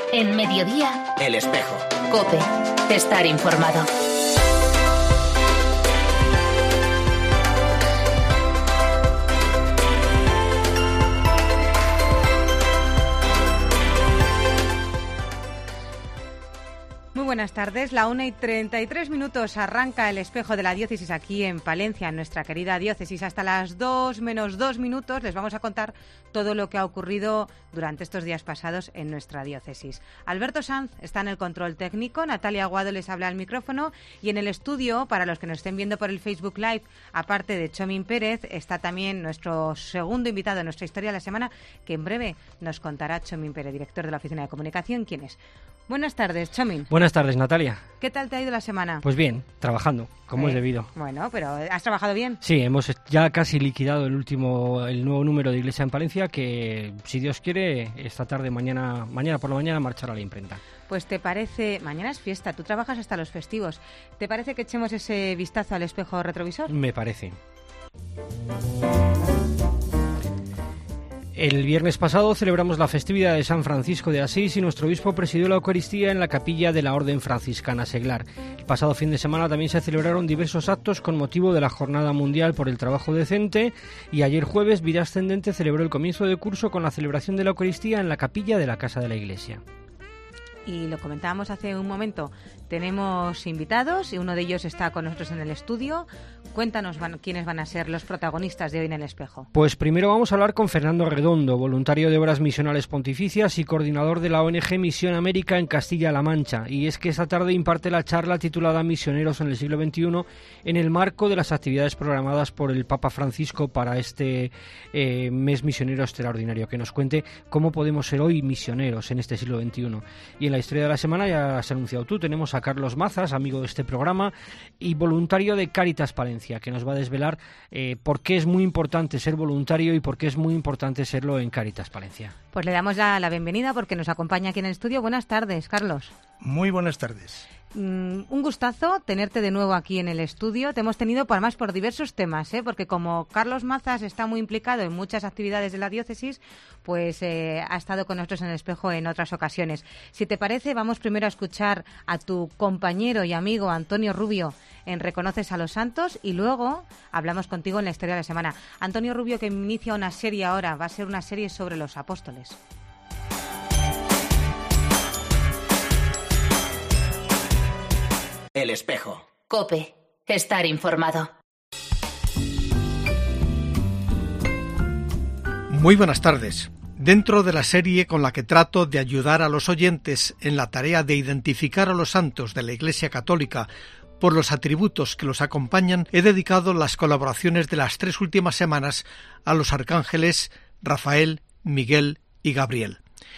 En Mediodía, El Espejo. COPE. Estar informado. Muy buenas tardes, la 1:33 arranca El Espejo de la Diócesis aquí en Palencia, en nuestra querida diócesis. Hasta las 2 menos 2 minutos les vamos a contar todo lo que ha ocurrido durante estos días pasados en nuestra diócesis. Alberto Sanz está en el control técnico, Natalia Aguado les habla al micrófono y en el estudio, para los que nos estén viendo por el Facebook Live, aparte de Chomín Pérez, está también nuestro segundo invitado en nuestra historia de la semana, que en breve nos contará Chomín Pérez, director de la Oficina de Comunicación. ¿Quién es? Buenas tardes, Chomín. Buenas tardes, Natalia. ¿Qué tal te ha ido la semana? Pues bien, trabajando, como es debido. Bueno, pero ¿has trabajado bien? Sí, hemos ya casi liquidado el nuevo número de Iglesia en Palencia, que si Dios quiere, esta tarde, mañana por la mañana, marchará a la imprenta. Pues te parece, mañana es fiesta, tú trabajas hasta los festivos. ¿Te parece que echemos ese vistazo al espejo retrovisor? Me parece. El viernes pasado celebramos la festividad de San Francisco de Asís y nuestro obispo presidió la Eucaristía en la capilla de la Orden Franciscana Seglar. El pasado fin de semana también se celebraron diversos actos con motivo de la Jornada Mundial por el Trabajo Decente y ayer jueves Vida Ascendente celebró el comienzo de curso con la celebración de la Eucaristía en la capilla de la Casa de la Iglesia. Y lo comentábamos hace un momento, tenemos invitados y uno de ellos está con nosotros en el estudio. Cuéntanos quiénes van a ser los protagonistas de hoy en El Espejo. Pues primero vamos a hablar con Fernando Redondo, voluntario de Obras Misionales Pontificias y coordinador de la ONG Misión América en Castilla-La Mancha. Y es que esta tarde imparte la charla titulada Misioneros en el siglo XXI en el marco de las actividades programadas por el Papa Francisco para este mes misionero extraordinario. Que nos cuente cómo podemos ser hoy misioneros en este siglo XXI. Y en la historia de la semana, ya has anunciado tú, tenemos a Carlos Mazas, amigo de este programa y voluntario de Cáritas Palencia, que nos va a desvelar por qué es muy importante ser voluntario y por qué es muy importante serlo en Cáritas Palencia. Pues le damos ya la bienvenida porque nos acompaña aquí en el estudio. Buenas tardes, Carlos. Muy buenas tardes. Un gustazo tenerte de nuevo aquí en el estudio. Te hemos tenido además por diversos temas, porque como Carlos Mazas está muy implicado en muchas actividades de la diócesis, pues ha estado con nosotros en El Espejo en otras ocasiones. Si te parece, vamos primero a escuchar a tu compañero y amigo Antonio Rubio en Reconoces a los Santos y luego hablamos contigo en la historia de la semana. Antonio Rubio, que inicia una serie ahora, va a ser una serie sobre los apóstoles. El Espejo. COPE. Estar informado. Muy buenas tardes. Dentro de la serie con la que trato de ayudar a los oyentes en la tarea de identificar a los santos de la Iglesia Católica por los atributos que los acompañan, he dedicado las colaboraciones de las 3 últimas semanas a los arcángeles Rafael, Miguel y Gabriel.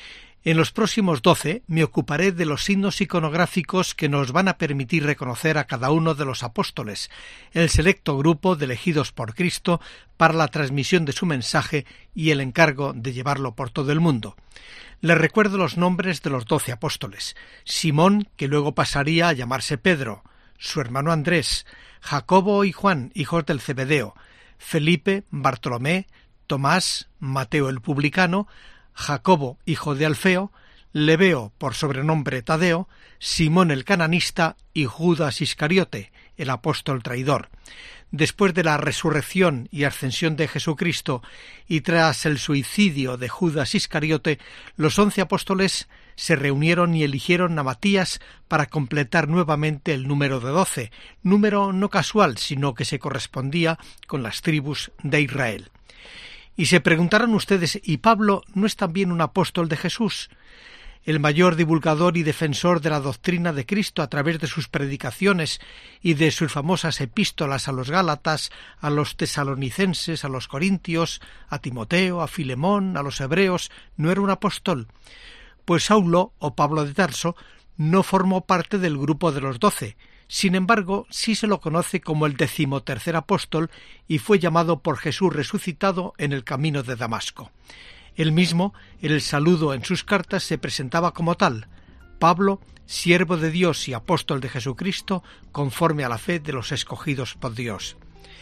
En los próximos 12 me ocuparé de los signos iconográficos que nos van a permitir reconocer a cada uno de los apóstoles, el selecto grupo de elegidos por Cristo para la transmisión de su mensaje y el encargo de llevarlo por todo el mundo. Les recuerdo los nombres de los 12 apóstoles: Simón, que luego pasaría a llamarse Pedro, su hermano Andrés, Jacobo y Juan, hijos del Zebedeo, Felipe, Bartolomé, Tomás, Mateo el publicano, Jacobo, hijo de Alfeo, Lebeo, por sobrenombre Tadeo, Simón el cananista y Judas Iscariote, el apóstol traidor. Después de la resurrección y ascensión de Jesucristo y tras el suicidio de Judas Iscariote, los 11 apóstoles se reunieron y eligieron a Matías para completar nuevamente el número de 12, número no casual, sino que se correspondía con las tribus de Israel. Y se preguntarán ustedes, ¿y Pablo no es también un apóstol de Jesús? El mayor divulgador y defensor de la doctrina de Cristo a través de sus predicaciones y de sus famosas epístolas a los Gálatas, a los tesalonicenses, a los corintios, a Timoteo, a Filemón, a los hebreos, ¿no era un apóstol? Pues Saulo, o Pablo de Tarso, no formó parte del grupo de los 12. Sin embargo, sí se lo conoce como el 13º apóstol y fue llamado por Jesús resucitado en el camino de Damasco. Él mismo, en el saludo en sus cartas, se presentaba como tal: Pablo, siervo de Dios y apóstol de Jesucristo, conforme a la fe de los escogidos por Dios.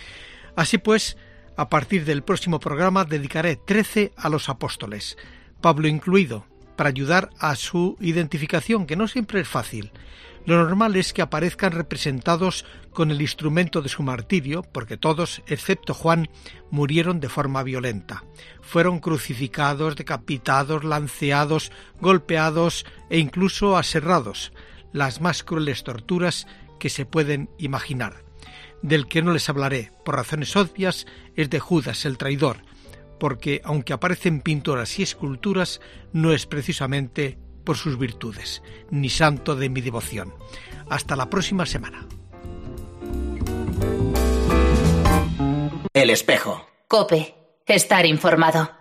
Así pues, a partir del próximo programa dedicaré 13 a los apóstoles, Pablo incluido, para ayudar a su identificación, que no siempre es fácil. Lo normal es que aparezcan representados con el instrumento de su martirio, porque todos, excepto Juan, murieron de forma violenta. Fueron crucificados, decapitados, lanceados, golpeados e incluso aserrados, las más crueles torturas que se pueden imaginar. Del que no les hablaré, por razones obvias, es de Judas el traidor, porque aunque aparecen pinturas y esculturas, no es precisamente por sus virtudes, ni santo de mi devoción. Hasta la próxima semana. El espejo. COPE. Estar informado.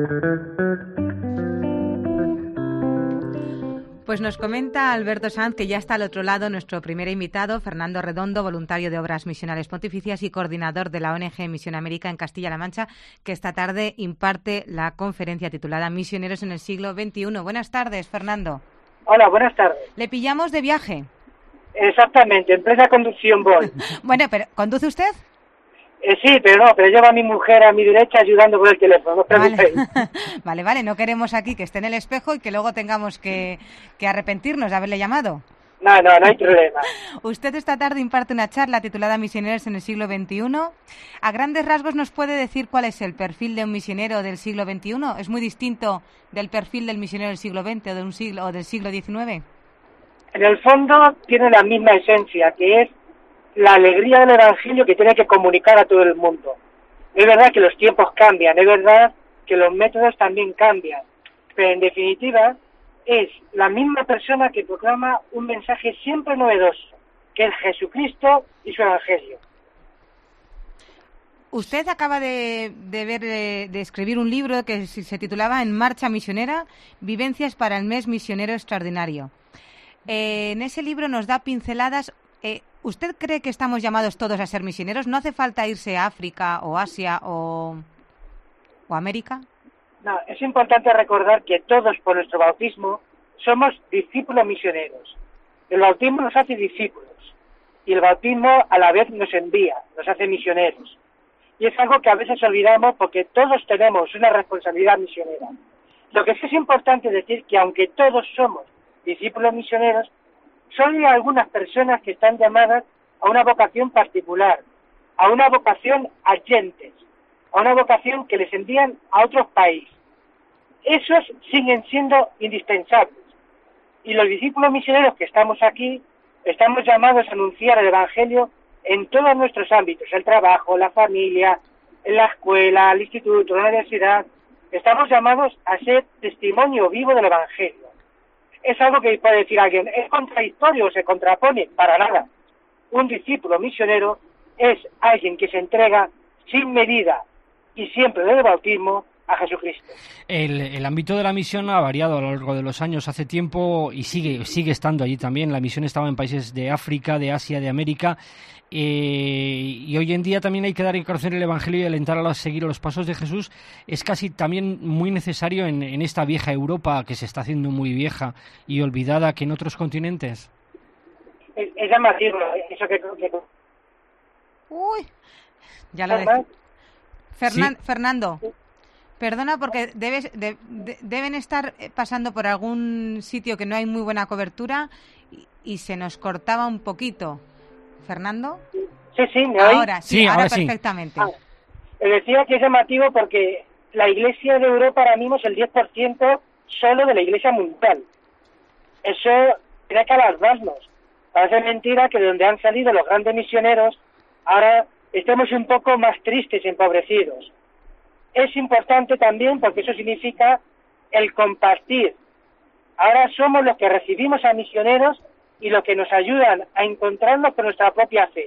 Pues nos comenta Alberto Sanz que ya está al otro lado nuestro primer invitado, Fernando Redondo, voluntario de Obras Misionales Pontificias y coordinador de la ONG Misión América en Castilla-La Mancha, que esta tarde imparte la conferencia titulada Misioneros en el siglo XXI. Buenas tardes, Fernando. Hola, buenas tardes. ¿Le pillamos de viaje? Exactamente, en plena conducción voy. Bueno, pero ¿conduce usted? Sí, pero lleva a mi mujer a mi derecha ayudando con el teléfono, no os preocupéis. Vale, no queremos aquí que esté en el espejo y que luego tengamos que arrepentirnos de haberle llamado. No hay problema. Usted esta tarde imparte una charla titulada Misioneros en el siglo XXI. A grandes rasgos, ¿nos puede decir cuál es el perfil de un misionero del siglo XXI? ¿Es muy distinto del perfil del misionero del siglo XX o del siglo XIX? En el fondo tiene la misma esencia, que es la alegría del Evangelio que tiene que comunicar a todo el mundo. Es verdad que los tiempos cambian, es verdad que los métodos también cambian, pero en definitiva es la misma persona que proclama un mensaje siempre novedoso, que es Jesucristo y su Evangelio. Usted acaba de escribir un libro que se titulaba En marcha misionera, vivencias para el mes misionero extraordinario. En ese libro nos da pinceladas. ¿Usted cree que estamos llamados todos a ser misioneros? ¿No hace falta irse a África o Asia o América? No, es importante recordar que todos por nuestro bautismo somos discípulos misioneros. El bautismo nos hace discípulos y el bautismo a la vez nos envía, nos hace misioneros. Y es algo que a veces olvidamos porque todos tenemos una responsabilidad misionera. Lo que sí es importante decir que aunque todos somos discípulos misioneros, solo hay algunas personas que están llamadas a una vocación particular, a una vocación agentes, a una vocación que les envían a otros países. Esos siguen siendo indispensables. Y los discípulos misioneros que estamos aquí, estamos llamados a anunciar el Evangelio en todos nuestros ámbitos, el trabajo, la familia, en la escuela, el instituto, la universidad. Estamos llamados a ser testimonio vivo del Evangelio. Es algo que puede decir alguien, ¿es contradictorio o se contrapone? Para nada. Un discípulo misionero es alguien que se entrega sin medida y siempre desde el bautismo a Jesucristo. El ámbito de la misión ha variado a lo largo de los años. Hace tiempo, y sigue estando allí también, la misión estaba en países de África, de Asia, de América, y hoy en día también hay que dar a conocer el Evangelio y alentar a seguir los pasos de Jesús. Es casi también muy necesario en esta vieja Europa, que se está haciendo muy vieja y olvidada, que en otros continentes. Es llamativo, eso que... Uy, ya lo decía. Fernando, perdona porque deben estar pasando por algún sitio que no hay muy buena cobertura y se nos cortaba un poquito. ¿Fernando? Sí, ¿me oís? Ahora sí, ahora perfectamente. Decía que es llamativo porque la Iglesia de Europa ahora mismo es el 10% solo de la Iglesia mundial. Eso tiene que alarmarnos. Parece mentira que de donde han salido los grandes misioneros, ahora estemos un poco más tristes y empobrecidos. Es importante también porque eso significa el compartir. Ahora somos los que recibimos a misioneros y los que nos ayudan a encontrarnos con nuestra propia fe.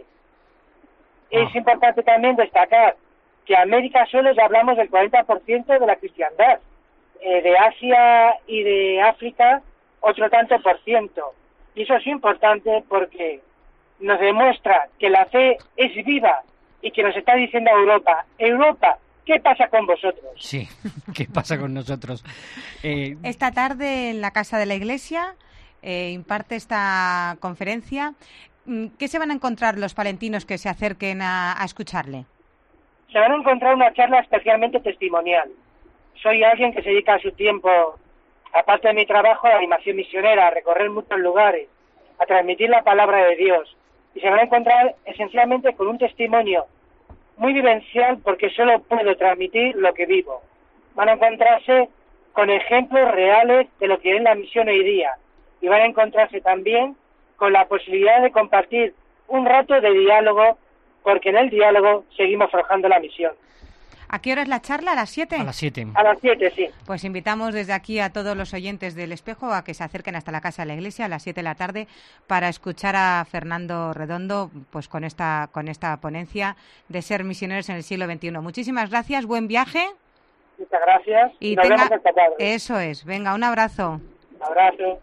Es importante también destacar que América solo ya hablamos del 40% de la cristiandad. De Asia y de África, otro tanto por ciento. Y eso es importante porque nos demuestra que la fe es viva y que nos está diciendo a Europa, ¿qué pasa con vosotros? Sí, ¿qué pasa con nosotros? Esta tarde en la Casa de la Iglesia imparte esta conferencia. ¿Qué se van a encontrar los palentinos que se acerquen a escucharle? Se van a encontrar una charla especialmente testimonial. Soy alguien que se dedica su tiempo aparte de mi trabajo, la animación misionera, a recorrer muchos lugares, a transmitir la palabra de Dios. Y se van a encontrar esencialmente con un testimonio muy vivencial, porque solo puedo transmitir lo que vivo. Van a encontrarse con ejemplos reales de lo que es la misión hoy día. Y van a encontrarse también con la posibilidad de compartir un rato de diálogo, porque en el diálogo seguimos forjando la misión. ¿A qué hora es la charla? ¿A las 7? A las 7. A las 7, sí. Pues invitamos desde aquí a todos los oyentes del Espejo a que se acerquen hasta la Casa de la Iglesia a las 7 de la tarde para escuchar a Fernando Redondo pues con esta ponencia de ser misioneros en el siglo XXI. Muchísimas gracias, buen viaje. Muchas gracias. Y nos vemos esta tarde. Eso es. Venga, un abrazo. Un abrazo.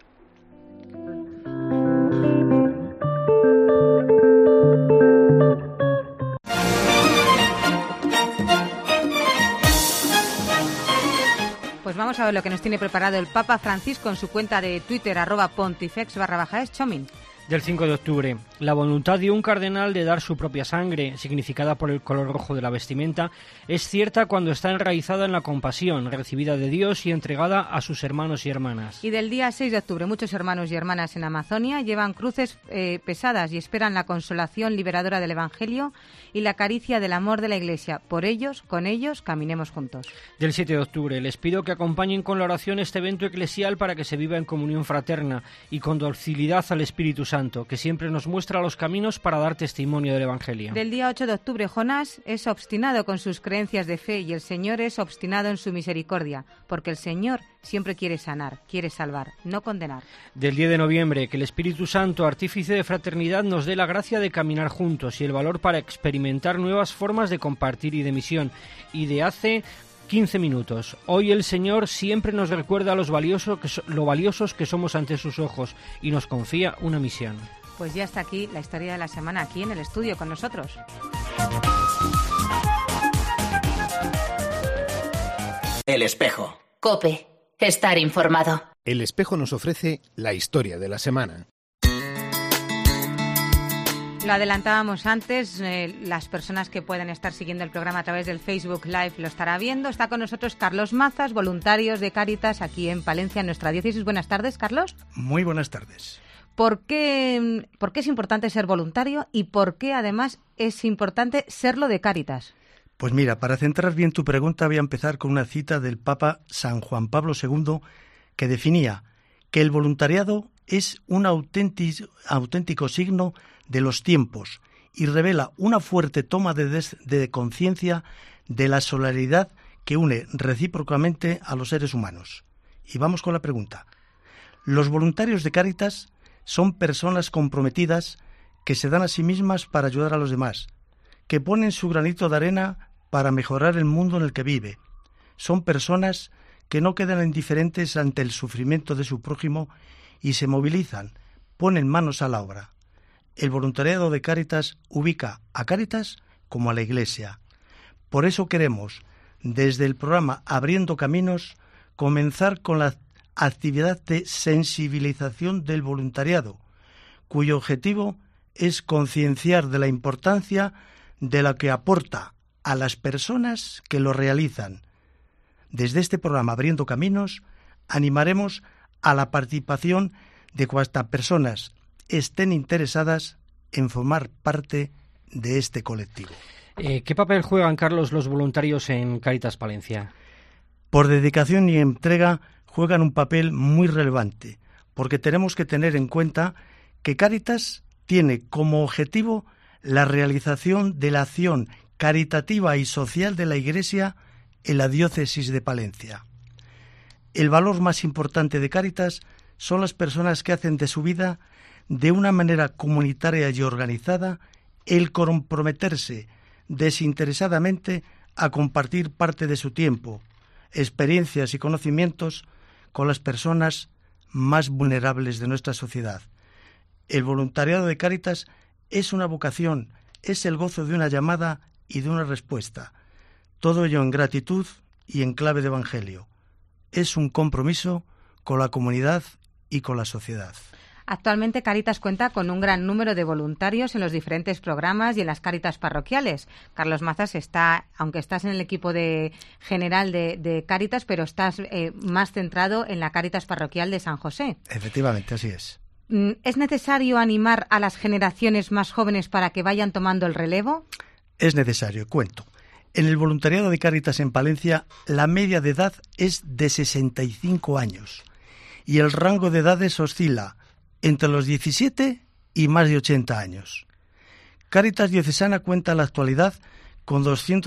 Pues vamos a ver lo que nos tiene preparado el Papa Francisco en su cuenta de Twitter, @pontifex_es. Del 5 de octubre, la voluntad de un cardenal de dar su propia sangre, significada por el color rojo de la vestimenta, es cierta cuando está enraizada en la compasión, recibida de Dios y entregada a sus hermanos y hermanas. Y del día 6 de octubre, muchos hermanos y hermanas en Amazonia llevan cruces pesadas y esperan la consolación liberadora del Evangelio y la caricia del amor de la Iglesia. Por ellos, con ellos, caminemos juntos. Del 7 de octubre, les pido que acompañen con la oración este evento eclesial para que se viva en comunión fraterna y con docilidad al Espíritu Santo, que siempre nos muestra los caminos para dar testimonio del Evangelio. Del día 8 de octubre, Jonás es obstinado con sus creencias de fe y el Señor es obstinado en su misericordia, porque el Señor siempre quiere sanar, quiere salvar, no condenar. Del 10 de noviembre, que el Espíritu Santo, artífice de fraternidad, nos dé la gracia de caminar juntos y el valor para experimentar nuevas formas de compartir y de misión. Y de hace 15 minutos. Hoy el Señor siempre nos recuerda lo valiosos que somos ante sus ojos y nos confía una misión. Pues ya está aquí la historia de la semana, aquí en el estudio con nosotros. El Espejo. COPE. Estar informado. El Espejo nos ofrece la historia de la semana. Lo adelantábamos antes, las personas que pueden estar siguiendo el programa a través del Facebook Live lo estará viendo. Está con nosotros Carlos Mazas, voluntarios de Cáritas aquí en Palencia, en nuestra diócesis. Buenas tardes, Carlos. Muy buenas tardes. ¿Por qué es importante ser voluntario y por qué además es importante serlo de Cáritas? Pues mira, para centrar bien tu pregunta voy a empezar con una cita del Papa San Juan Pablo II que definía que el voluntariado es un auténtico signo de los tiempos y revela una fuerte toma de conciencia de la solidaridad que une recíprocamente a los seres humanos. Y vamos con la pregunta. Los voluntarios de Cáritas son personas comprometidas que se dan a sí mismas para ayudar a los demás, que ponen su granito de arena para mejorar el mundo en el que vive. Son personas que no quedan indiferentes ante el sufrimiento de su prójimo y se movilizan, ponen manos a la obra. El voluntariado de Cáritas ubica a Cáritas como a la Iglesia. Por eso queremos, desde el programa Abriendo Caminos, comenzar con la actividad de sensibilización del voluntariado, cuyo objetivo es concienciar de la importancia de lo que aporta a las personas que lo realizan. Desde este programa Abriendo Caminos, animaremos a la participación de cuantas personas estén interesadas en formar parte de este colectivo. ¿Qué papel juegan, Carlos, los voluntarios en Cáritas Palencia? Por dedicación y entrega juegan un papel muy relevante, porque tenemos que tener en cuenta que Cáritas tiene como objetivo la realización de la acción caritativa y social de la Iglesia en la diócesis de Palencia. El valor más importante de Cáritas son las personas que hacen de su vida, de una manera comunitaria y organizada, el comprometerse desinteresadamente a compartir parte de su tiempo, experiencias y conocimientos con las personas más vulnerables de nuestra sociedad. El voluntariado de Cáritas es una vocación, es el gozo de una llamada y de una respuesta. Todo ello en gratitud y en clave de evangelio. Es un compromiso con la comunidad y con la sociedad. Actualmente Cáritas cuenta con un gran número de voluntarios en los diferentes programas y en las Cáritas parroquiales. Carlos Mazas aunque estás en el equipo general de Cáritas, pero estás más centrado en la Cáritas parroquial de San José. Efectivamente, así es. ¿Es necesario animar a las generaciones más jóvenes para que vayan tomando el relevo? Es necesario, cuento. En el voluntariado de Cáritas en Palencia, la media de edad es de 65 años y el rango de edades oscila entre los 17 y más de 80 años. Cáritas Diocesana cuenta en la actualidad con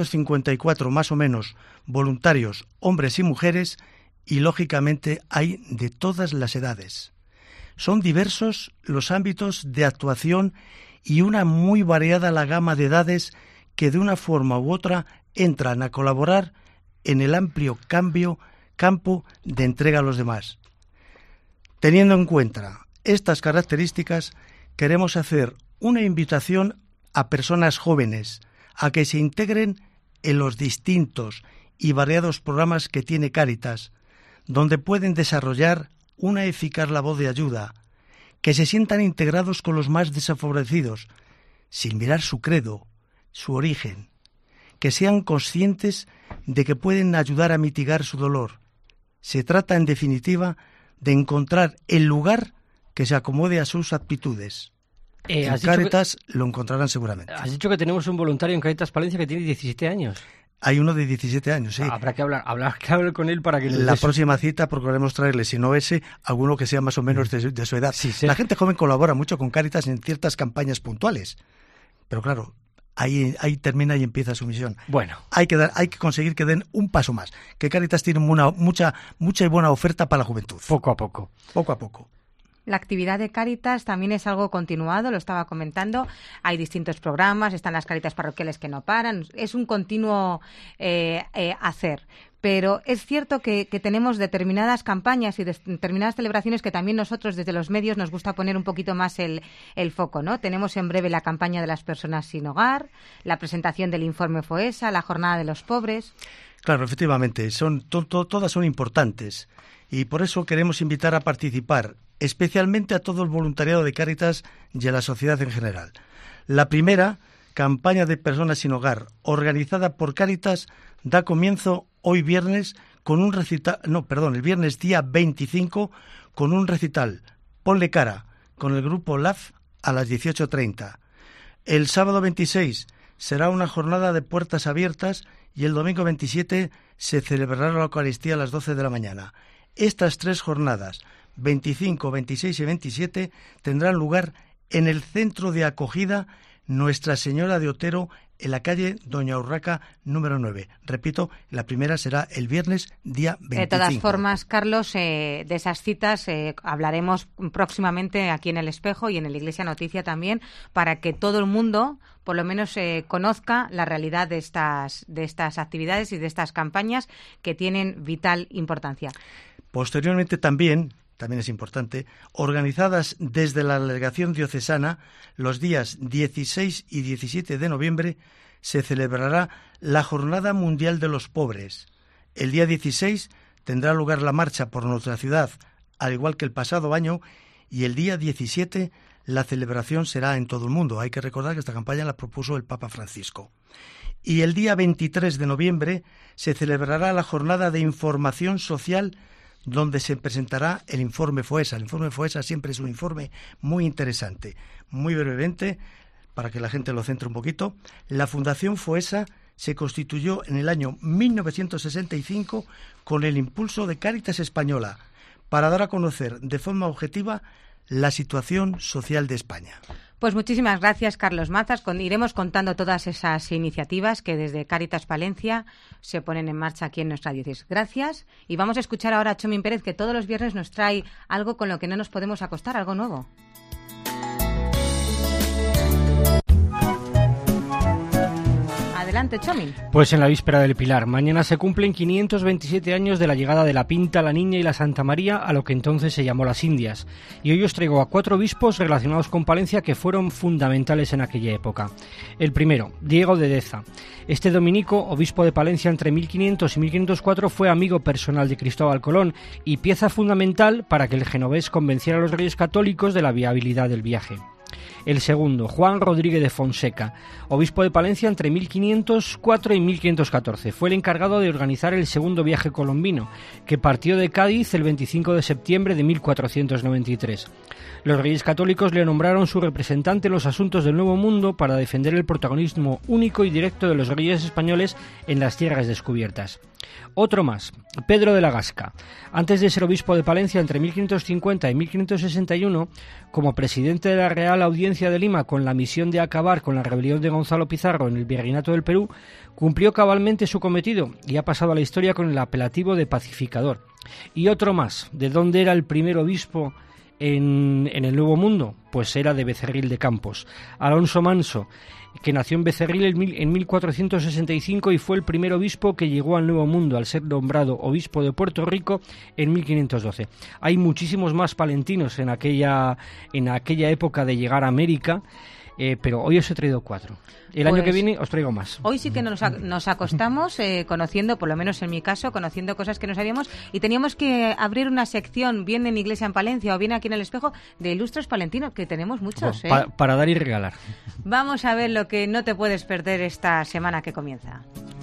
254 más o menos voluntarios, hombres y mujeres, y lógicamente hay de todas las edades. Son diversos los ámbitos de actuación y una muy variada la gama de edades que de una forma u otra entran a colaborar en el amplio campo de entrega a los demás. Teniendo en cuenta estas características, queremos hacer una invitación a personas jóvenes a que se integren en los distintos y variados programas que tiene Cáritas, donde pueden desarrollar una eficaz labor de ayuda, que se sientan integrados con los más desfavorecidos, sin mirar su credo, su origen, que sean conscientes de que pueden ayudar a mitigar su dolor. Se trata, en definitiva, de encontrar el lugar que se acomode a sus aptitudes. En Cáritas lo encontrarán seguramente. Has dicho que tenemos un voluntario en Cáritas Palencia que tiene 17 años. Hay uno de 17 años, sí. Habrá que hablar con él para que... La próxima cita procuraremos traerle, si no alguno que sea más o menos de su edad. Sí. La gente joven colabora mucho con Cáritas en ciertas campañas puntuales. Pero claro, ahí termina y empieza su misión. Bueno. Hay que conseguir que den un paso más. Que Cáritas tiene mucha y buena oferta para la juventud. Poco a poco. Poco a poco. La actividad de Cáritas también es algo continuado, lo estaba comentando. Hay distintos programas, están las Cáritas parroquiales que no paran. Es un continuo hacer. Pero es cierto que tenemos determinadas campañas y determinadas celebraciones que también nosotros desde los medios nos gusta poner un poquito más el foco, ¿no? Tenemos en breve la campaña de las personas sin hogar, la presentación del informe FOESA, la jornada de los pobres. Claro, efectivamente, todas son importantes y por eso queremos invitar a participar, especialmente a todo el voluntariado de Cáritas y a la sociedad en general. La primera, campaña de personas sin hogar, organizada por Cáritas, da comienzo hoy viernes con un recital, el viernes día 25, con un recital, Ponle Cara, con el grupo LAF a las 18:30. El sábado 26 será una jornada de puertas abiertas y el domingo 27 se celebrará la Eucaristía a las 12 de la mañana. Estas tres jornadas, 25, 26 y 27, tendrán lugar en el centro de acogida Nuestra Señora de Otero, en la calle Doña Urraca, número 9. Repito, la primera será el viernes, día 25. De todas formas, Carlos, de esas citas hablaremos próximamente aquí en El Espejo y en la Iglesia Noticia también, para que todo el mundo, por lo menos, conozca la realidad de estas actividades y de estas campañas que tienen vital importancia. Posteriormente también es importante, organizadas desde la Delegación Diocesana, los días 16 y 17 de noviembre se celebrará la Jornada Mundial de los Pobres. El día 16 tendrá lugar la marcha por nuestra ciudad, al igual que el pasado año, y el día 17 la celebración será en todo el mundo. Hay que recordar que esta campaña la propuso el Papa Francisco. Y el día 23 de noviembre se celebrará la Jornada de Información Social, donde se presentará el informe FOESA. El informe FOESA siempre es un informe muy interesante. Muy brevemente, para que la gente lo centre un poquito, la Fundación FOESA se constituyó en el año 1965 con el impulso de Cáritas Española para dar a conocer de forma objetiva la situación social de España. Pues muchísimas gracias, Carlos Mazas. Iremos contando todas esas iniciativas que desde Cáritas Palencia se ponen en marcha aquí en nuestra diócesis. Gracias. Y vamos a escuchar ahora a Chomín Pérez, que todos los viernes nos trae algo con lo que no nos podemos acostar, algo nuevo. Adelante, Chomin. Pues en la víspera del Pilar, mañana se cumplen 527 años de la llegada de la Pinta, la Niña y la Santa María a lo que entonces se llamó las Indias. Y hoy os traigo a 4 obispos relacionados con Palencia que fueron fundamentales en aquella época. El primero, Diego de Deza. Este dominico, obispo de Palencia entre 1500 y 1504, fue amigo personal de Cristóbal Colón y pieza fundamental para que el genovés convenciera a los reyes católicos de la viabilidad del viaje. El segundo, Juan Rodríguez de Fonseca, obispo de Palencia entre 1504 y 1514. Fue el encargado de organizar el segundo viaje colombino, que partió de Cádiz el 25 de septiembre de 1493. Los reyes católicos le nombraron su representante en los asuntos del Nuevo Mundo para defender el protagonismo único y directo de los reyes españoles en las tierras descubiertas. Otro más, Pedro de la Gasca. Antes de ser obispo de Palencia entre 1550 y 1561, como presidente de la Real Audiencia de Lima con la misión de acabar con la rebelión de Gonzalo Pizarro en el Virreinato del Perú, cumplió cabalmente su cometido y ha pasado a la historia con el apelativo de pacificador. Y otro más, ¿de dónde era el primer obispo en el Nuevo Mundo? Pues era de Becerril de Campos. Alonso Manso, que nació en Becerril en 1465 y fue el primer obispo que llegó al Nuevo Mundo al ser nombrado obispo de Puerto Rico en 1512. Hay muchísimos más palentinos en aquella época de llegar a América, pero hoy os he traído 4. El año que viene os traigo más. Hoy sí que nos acostamos conociendo, por lo menos en mi caso, conociendo cosas que no sabíamos, y teníamos que abrir una sección, bien en Iglesia en Palencia o bien aquí en El Espejo, de ilustres palentinos, que tenemos muchos. Para dar y regalar. Vamos a ver lo que no te puedes perder esta semana que comienza.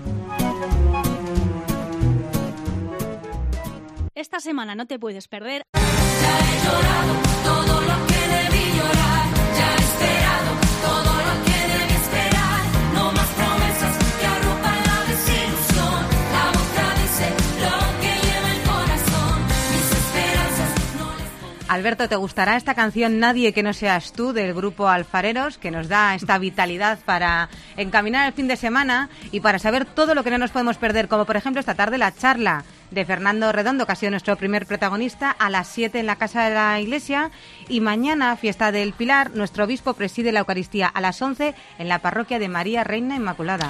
Esta semana no te puedes perder. Ya he llorado todo lo que debí llorar, ya he esperado todo lo que debí esperar, no más promesas que arropan la desilusión, la boca dice lo que lleva el corazón, mis esperanzas no les puedo... Alberto, ¿te gustará esta canción Nadie que no seas tú, del grupo Alfareros, que nos da esta vitalidad para encaminar el fin de semana y para saber todo lo que no nos podemos perder, como por ejemplo esta tarde la charla de Fernando Redondo, que ha sido nuestro primer protagonista, a las 7 en la Casa de la Iglesia, y mañana, fiesta del Pilar, nuestro obispo preside la Eucaristía a las 11 en la parroquia de María Reina Inmaculada.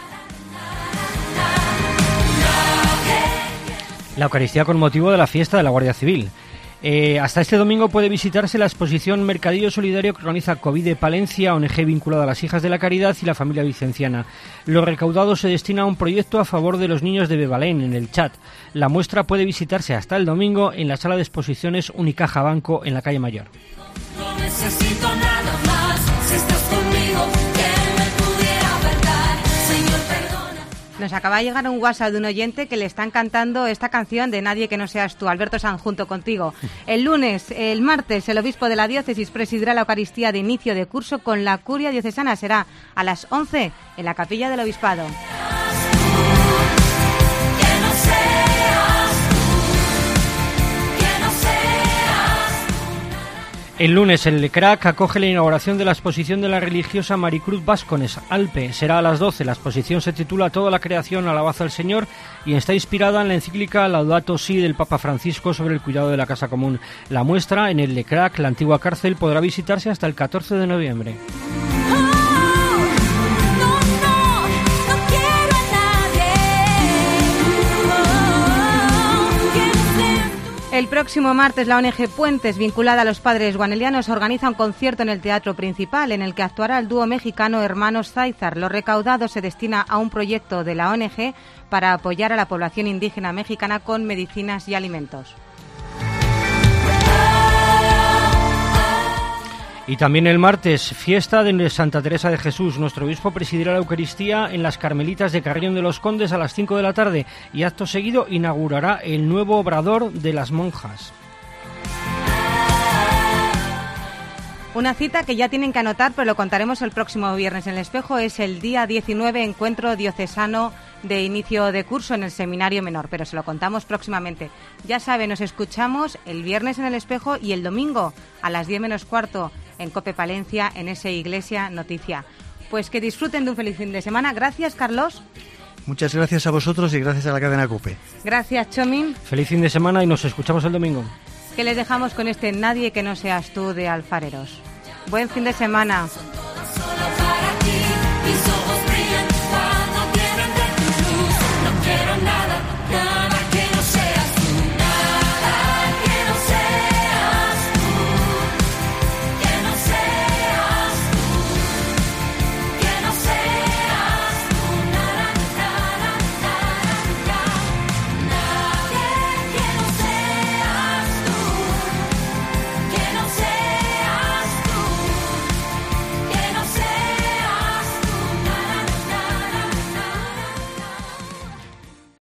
La Eucaristía con motivo de la fiesta de la Guardia Civil. Hasta este domingo puede visitarse la exposición Mercadillo Solidario que organiza Covide Palencia, ONG vinculada a las Hijas de la Caridad y la familia vicenciana. Lo recaudado se destina a un proyecto a favor de los niños de Bebalén, en el Chat. La muestra puede visitarse hasta el domingo en la sala de exposiciones Unicaja Banco en la calle Mayor. No necesito nada más, si estás conmigo, ¿qué me pudiera verdad? Señor, perdona. Nos acaba de llegar un WhatsApp de un oyente que le están cantando esta canción de Nadie que no seas tú, Alberto San, junto contigo. El martes, el obispo de la diócesis presidirá la Eucaristía de inicio de curso con la curia diocesana. Será a las 11 en la capilla del obispado. El lunes, el Lecrac acoge la inauguración de la exposición de la religiosa Maricruz Váscones, Alpe. Será a las 12. La exposición se titula Toda la creación alabanza al Señor y está inspirada en la encíclica Laudato Si del Papa Francisco sobre el cuidado de la casa común. La muestra en el Lecrac, la antigua cárcel, podrá visitarse hasta el 14 de noviembre. El próximo martes, la ONG Puentes, vinculada a los padres guanelianos, organiza un concierto en el Teatro Principal, en el que actuará el dúo mexicano Hermanos Záizar. Lo recaudado se destina a un proyecto de la ONG para apoyar a la población indígena mexicana con medicinas y alimentos. Y también el martes, fiesta de Santa Teresa de Jesús. Nuestro obispo presidirá la Eucaristía en las Carmelitas de Carrión de los Condes a las 5 de la tarde y acto seguido inaugurará el nuevo obrador de las monjas. Una cita que ya tienen que anotar, pero lo contaremos el próximo viernes en El Espejo, es el día 19, encuentro diocesano de inicio de curso en el Seminario Menor, pero se lo contamos próximamente. Ya saben, nos escuchamos el viernes en El Espejo y el domingo a las 10 menos cuarto en COPE Palencia, en ese Iglesia Noticia. Pues que disfruten de un feliz fin de semana. Gracias, Carlos. Muchas gracias a vosotros y gracias a la cadena COPE. Gracias, Chomin. Feliz fin de semana y nos escuchamos el domingo. Que les dejamos con este Nadie que no seas tú de Alfareros. Buen fin de semana.